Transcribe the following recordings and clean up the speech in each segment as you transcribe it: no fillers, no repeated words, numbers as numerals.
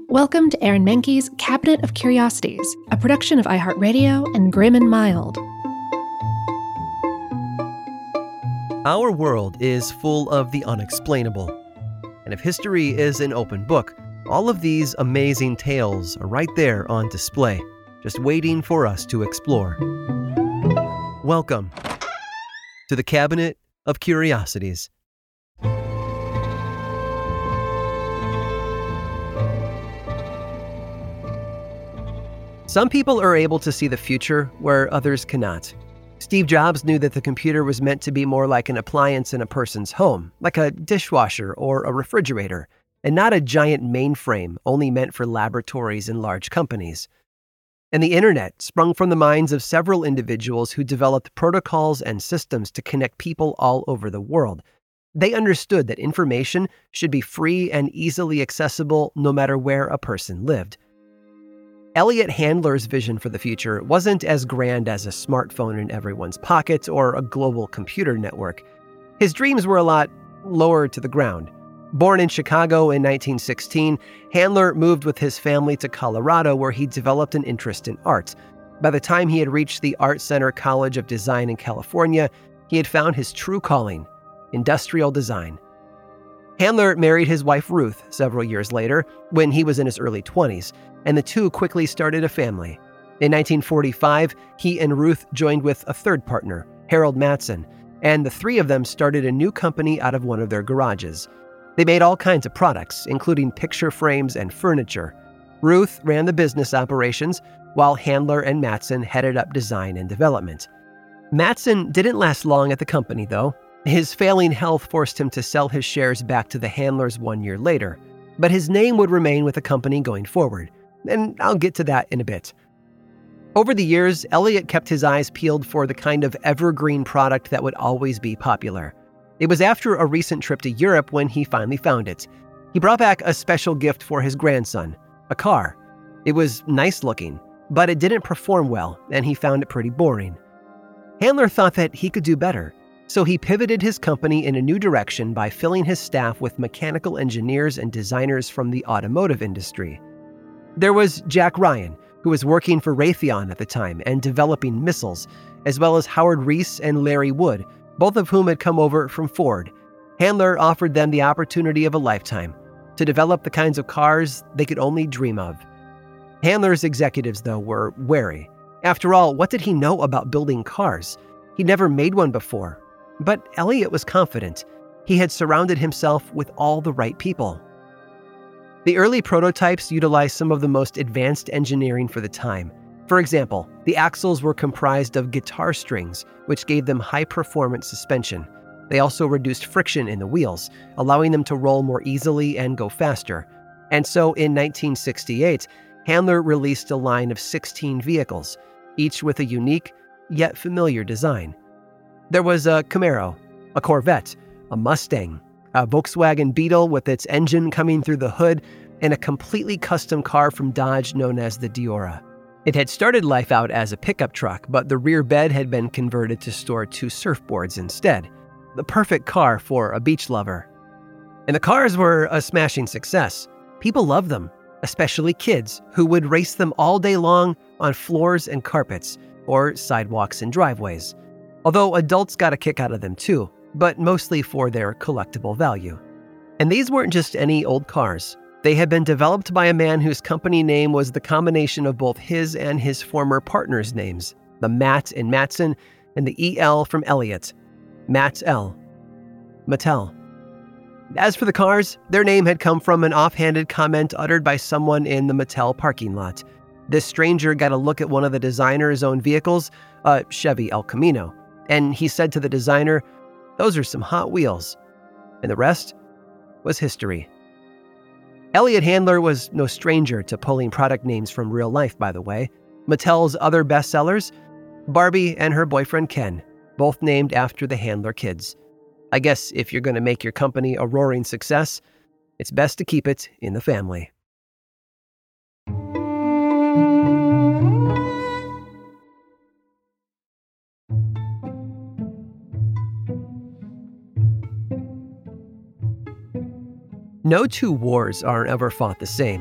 Welcome to Aaron Mahnke's Cabinet of Curiosities, a production of iHeartRadio and Grim and Mild. Our world is full of the unexplainable. And if history is an open book, all of these amazing tales are right there on display, just waiting for us to explore. Welcome to the Cabinet of Curiosities. Some people are able to see the future where others cannot. Steve Jobs knew that the computer was meant to be more like an appliance in a person's home, like a dishwasher or a refrigerator, and not a giant mainframe only meant for laboratories and large companies. And the internet sprung from the minds of several individuals who developed protocols and systems to connect people all over the world. They understood that information should be free and easily accessible no matter where a person lived. Elliott Handler's vision for the future wasn't as grand as a smartphone in everyone's pocket or a global computer network. His dreams were a lot lower to the ground. Born in Chicago in 1916, Handler moved with his family to Colorado, where he developed an interest in art. By the time he had reached the Art Center College of Design in California, he had found his true calling, industrial design. Handler married his wife Ruth several years later, when he was in his early 20s, and the two quickly started a family. In 1945, he and Ruth joined with a third partner, Harold Matson, and the three of them started a new company out of one of their garages. They made all kinds of products, including picture frames and furniture. Ruth ran the business operations, while Handler and Matson headed up design and development. Matson didn't last long at the company, though. His failing health forced him to sell his shares back to the Handlers 1 year later. But his name would remain with the company going forward, and I'll get to that in a bit. Over the years, Elliott kept his eyes peeled for the kind of evergreen product that would always be popular. It was after a recent trip to Europe when he finally found it. He brought back a special gift for his grandson, a car. It was nice looking, but it didn't perform well, and he found it pretty boring. Handler thought that he could do better, so he pivoted his company in a new direction by filling his staff with mechanical engineers and designers from the automotive industry. There was Jack Ryan, who was working for Raytheon at the time and developing missiles, as well as Howard Reese and Larry Wood, both of whom had come over from Ford. Handler offered them the opportunity of a lifetime to develop the kinds of cars they could only dream of. Handler's executives, though, were wary. After all, what did he know about building cars? He'd never made one before. But Elliott was confident. He had surrounded himself with all the right people. The early prototypes utilized some of the most advanced engineering for the time. For example, the axles were comprised of guitar strings, which gave them high-performance suspension. They also reduced friction in the wheels, allowing them to roll more easily and go faster. And so in 1968, Handler released a line of 16 vehicles, each with a unique, yet familiar design. There was a Camaro, a Corvette, a Mustang, a Volkswagen Beetle with its engine coming through the hood, and a completely custom car from Dodge known as the Diora. It had started life out as a pickup truck, but the rear bed had been converted to store 2 surfboards instead. The perfect car for a beach lover. And the cars were a smashing success. People loved them, especially kids, who would race them all day long on floors and carpets, or sidewalks and driveways. Although adults got a kick out of them too, but mostly for their collectible value. And these weren't just any old cars. They had been developed by a man whose company name was the combination of both his and his former partners' names, the Matt in Matson and the EL from Elliott, Mattel. As for the cars, their name had come from an offhanded comment uttered by someone in the Mattel parking lot. This stranger got a look at one of the designer's own vehicles, a Chevy El Camino, and he said to the designer, "Those are some hot wheels." And the rest was history. Elliott Handler was no stranger to pulling product names from real life, by the way. Mattel's other bestsellers, Barbie and her boyfriend Ken, both named after the Handler kids. I guess if you're going to make your company a roaring success, it's best to keep it in the family. No two wars are ever fought the same.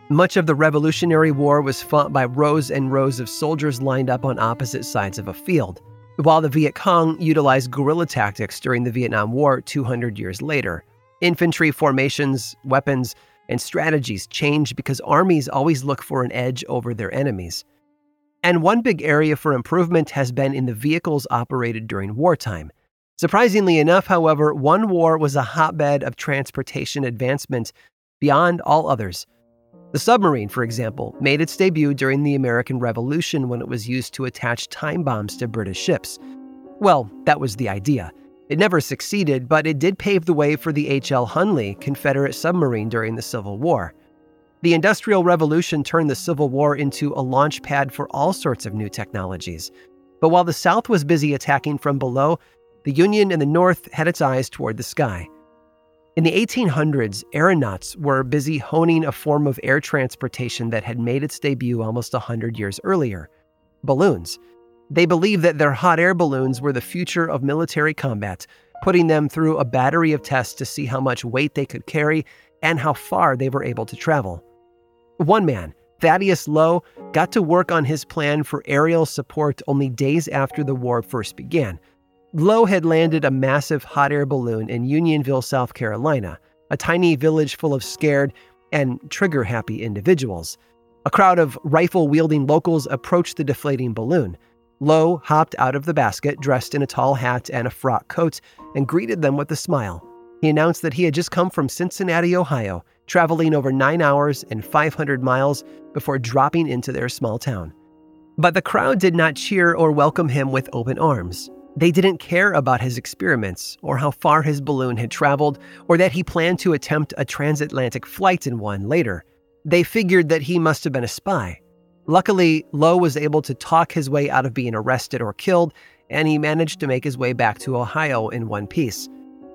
Much of the Revolutionary War was fought by rows and rows of soldiers lined up on opposite sides of a field, while the Viet Cong utilized guerrilla tactics during the Vietnam War 200 years later. Infantry formations, weapons, and strategies changed because armies always look for an edge over their enemies. And one big area for improvement has been in the vehicles operated during wartime. Surprisingly enough, however, one war was a hotbed of transportation advancement beyond all others. The submarine, for example, made its debut during the American Revolution when it was used to attach time bombs to British ships. Well, that was the idea. It never succeeded, but it did pave the way for the H.L. Hunley Confederate submarine during the Civil War. The Industrial Revolution turned the Civil War into a launch pad for all sorts of new technologies. But while the South was busy attacking from below, the Union in the North had its eyes toward the sky. In the 1800s, aeronauts were busy honing a form of air transportation that had made its debut almost 100 years earlier: balloons. They believed that their hot air balloons were the future of military combat, putting them through a battery of tests to see how much weight they could carry and how far they were able to travel. One man, Thaddeus Lowe, got to work on his plan for aerial support only days after the war first began. Lowe had landed a massive hot air balloon in Unionville, South Carolina, a tiny village full of scared and trigger-happy individuals. A crowd of rifle-wielding locals approached the deflating balloon. Lowe hopped out of the basket, dressed in a tall hat and a frock coat, and greeted them with a smile. He announced that he had just come from Cincinnati, Ohio, traveling over 9 hours and 500 miles before dropping into their small town. But the crowd did not cheer or welcome him with open arms. They didn't care about his experiments or how far his balloon had traveled or that he planned to attempt a transatlantic flight in one later. They figured that he must have been a spy. Luckily, Lowe was able to talk his way out of being arrested or killed, and he managed to make his way back to Ohio in one piece.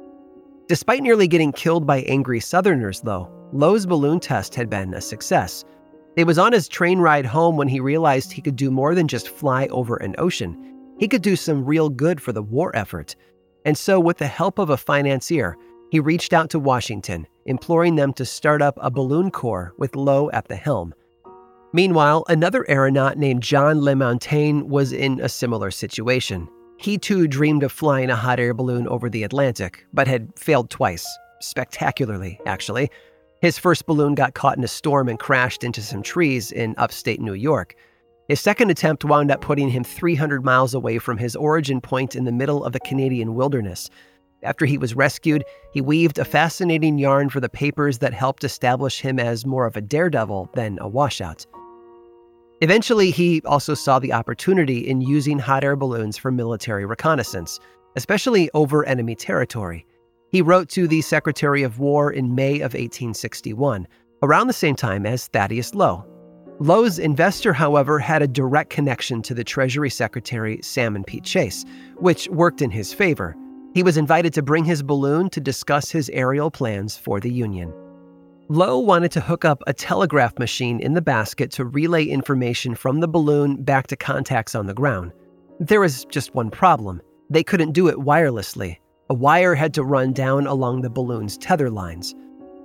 Despite nearly getting killed by angry Southerners, though, Lowe's balloon test had been a success. It was on his train ride home when he realized he could do more than just fly over an ocean. He could do some real good for the war effort. And so, with the help of a financier, he reached out to Washington, imploring them to start up a balloon corps with Lowe at the helm. Meanwhile, another aeronaut named John LeMontagne was in a similar situation. He too dreamed of flying a hot air balloon over the Atlantic, but had failed twice. Spectacularly, actually. His first balloon got caught in a storm and crashed into some trees in upstate New York. His second attempt wound up putting him 300 miles away from his origin point in the middle of the Canadian wilderness. After he was rescued, he weaved a fascinating yarn for the papers that helped establish him as more of a daredevil than a washout. Eventually, he also saw the opportunity in using hot air balloons for military reconnaissance, especially over enemy territory. He wrote to the Secretary of War in May of 1861, around the same time as Thaddeus Lowe. Lowe's investor, however, had a direct connection to the Treasury Secretary Salmon P. Chase, which worked in his favor. He was invited to bring his balloon to discuss his aerial plans for the Union. Lowe wanted to hook up a telegraph machine in the basket to relay information from the balloon back to contacts on the ground. There was just one problem. They couldn't do it wirelessly. A wire had to run down along the balloon's tether lines.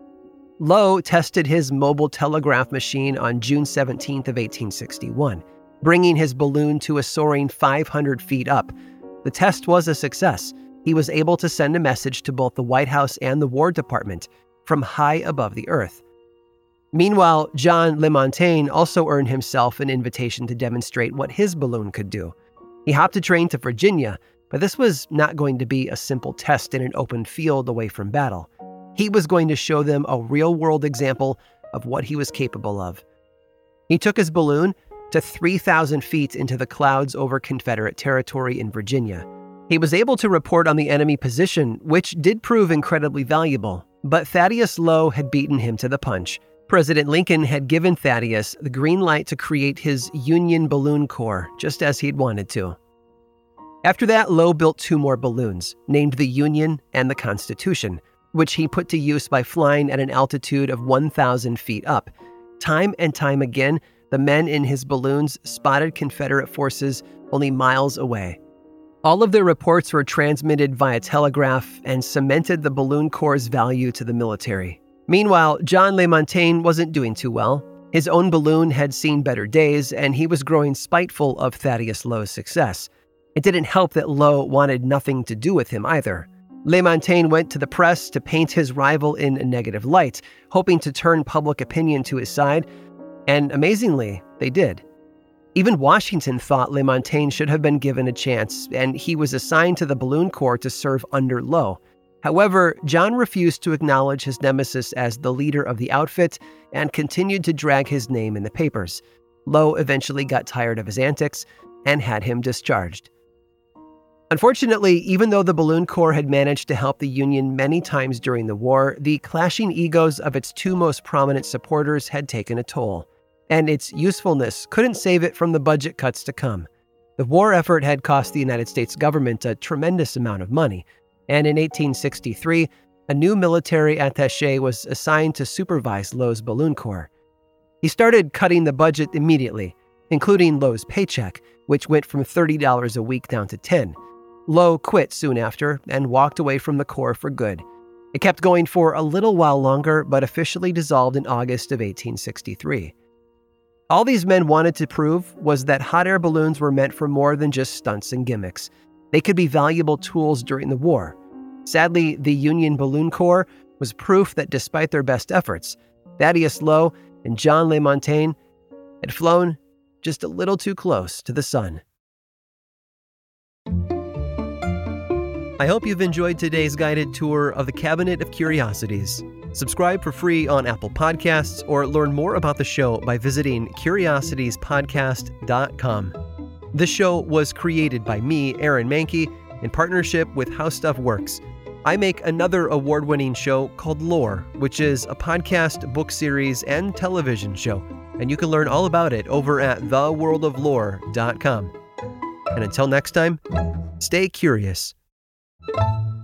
Lowe tested his mobile telegraph machine on June 17th of 1861, bringing his balloon to a soaring 500 feet up. The test was a success. He was able to send a message to both the White House and the War Department from high above the earth. Meanwhile, John LeMontagne also earned himself an invitation to demonstrate what his balloon could do. He hopped a train to Virginia, but this was not going to be a simple test in an open field away from battle. He was going to show them a real-world example of what he was capable of. He took his balloon to 3,000 feet into the clouds over Confederate territory in Virginia. He was able to report on the enemy position, which did prove incredibly valuable, but Thaddeus Lowe had beaten him to the punch. President Lincoln had given Thaddeus the green light to create his Union Balloon Corps, just as he'd wanted to. After that, Lowe built 2 more balloons, named the Union and the Constitution, which he put to use by flying at an altitude of 1,000 feet up. Time and time again, the men in his balloons spotted Confederate forces only miles away. All of their reports were transmitted via telegraph and cemented the balloon corps' value to the military. Meanwhile, John LeMontagne wasn't doing too well. His own balloon had seen better days, and he was growing spiteful of Thaddeus Lowe's success. It didn't help that Lowe wanted nothing to do with him either. LeMontagne went to the press to paint his rival in a negative light, hoping to turn public opinion to his side, and amazingly, they did. Even Washington thought LeMontagne should have been given a chance, and he was assigned to the Balloon Corps to serve under Lowe. However, John refused to acknowledge his nemesis as the leader of the outfit and continued to drag his name in the papers. Lowe eventually got tired of his antics and had him discharged. Unfortunately, even though the Balloon Corps had managed to help the Union many times during the war, the clashing egos of its two most prominent supporters had taken a toll, and its usefulness couldn't save it from the budget cuts to come. The war effort had cost the United States government a tremendous amount of money, and in 1863, a new military attaché was assigned to supervise Lowe's Balloon Corps. He started cutting the budget immediately, including Lowe's paycheck, which went from $30 a week down to $10. Lowe quit soon after and walked away from the Corps for good. It kept going for a little while longer, but officially dissolved in August of 1863. All these men wanted to prove was that hot air balloons were meant for more than just stunts and gimmicks. They could be valuable tools during the war. Sadly, the Union Balloon Corps was proof that despite their best efforts, Thaddeus Lowe and John LeMontagne had flown just a little too close to the sun. I hope you've enjoyed today's guided tour of the Cabinet of Curiosities. Subscribe for free on Apple Podcasts or learn more about the show by visiting curiositiespodcast.com. This show was created by me, Aaron Mahnke, in partnership with How Stuff Works. I make another award-winning show called Lore, which is a podcast, book series, and television show, and you can learn all about it over at theworldoflore.com. And until next time, stay curious.